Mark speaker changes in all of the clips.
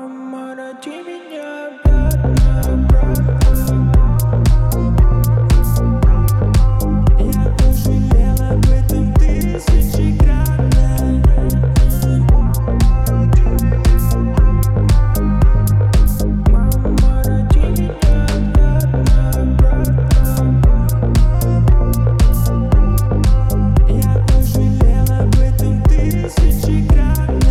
Speaker 1: Мама, роди меня обратно. Я пожалел об этом тысячекратно. Мама, роди меня обратно. Я пожалел об этом тысячекратно.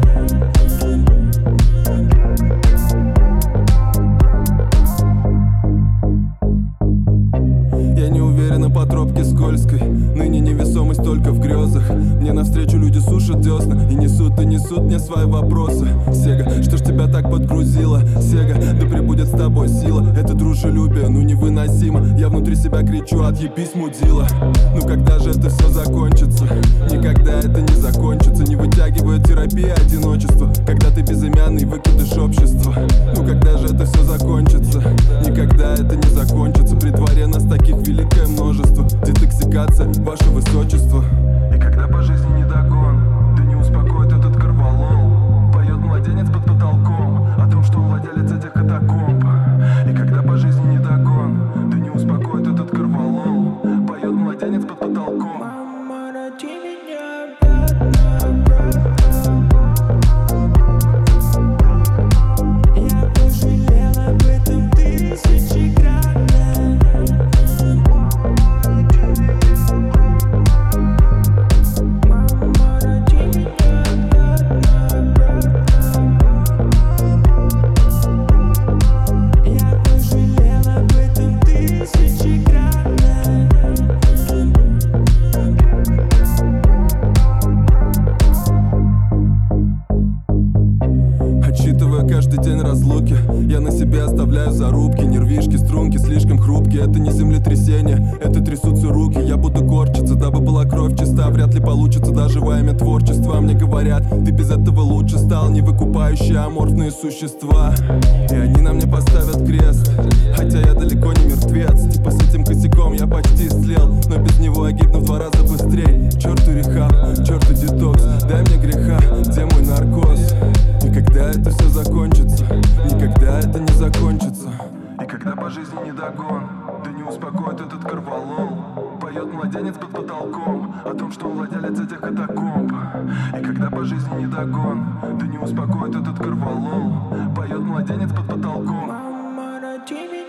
Speaker 2: Я не уверена по тропке скользкой. Ныне невесомость только в грезах. Мне навстречу люди сушат десна и несут мне свои вопросы. Сега, что ж тебя так подгрузило? Сега, да пребудет с тобой сила. Это дружелюбие, ну невыносимо. Я внутри себя кричу: отъебись, мудила. Ну когда же это все закончится? Никогда это не закончится. Не вытягивает терапия одиночества, когда ты безымянный выкидыш общества. Ну когда же это все закончится? Никогда это не закончится. При дворе нас таких великое множество. Детоксикация, ваше высочество. И когда по жизни не догон, да не успокоит этот корвалол. Поет младенец под потолком о том, что он владелец этих катакомб. И когда по жизни не догон, да не успокоит этот корвалол. Поет младенец под потолком.
Speaker 1: Мама, роди меня обратно. Я пожалел об этом тысячекратно. Мама, роди меня обратно. Я пожалел об этом тысячекратно.
Speaker 2: Отсчитывая каждый день разлуки, я на себе оставляю зарубки. Нервишки, струнки слишком хрупкие. Это не землетрясение, это трясутся руки. Я буду корчиться, дабы была кровь чиста. Вряд ли получится даже во имя творчества. Мне говорят, ты без этого лучше стал. Не выкупающие аморфные существа. И они на мне поставят крест, хотя я далеко не мертвец. Типа с этим косяком я почти слел, но без него я гибну в 2 раза быстрей. Черту рехаб, черту детокс, дай мне греха, где мой наркоз? И когда это все закончится? Никогда это не закончится. И когда по жизни не догон, да не успокоит этот корвалол. Поет младенец под потолком о том, что он владелец этих катакомб. И когда по жизни не догон, да не успокоит этот корвалол. Поет младенец под потолком.
Speaker 1: Мама, роди меня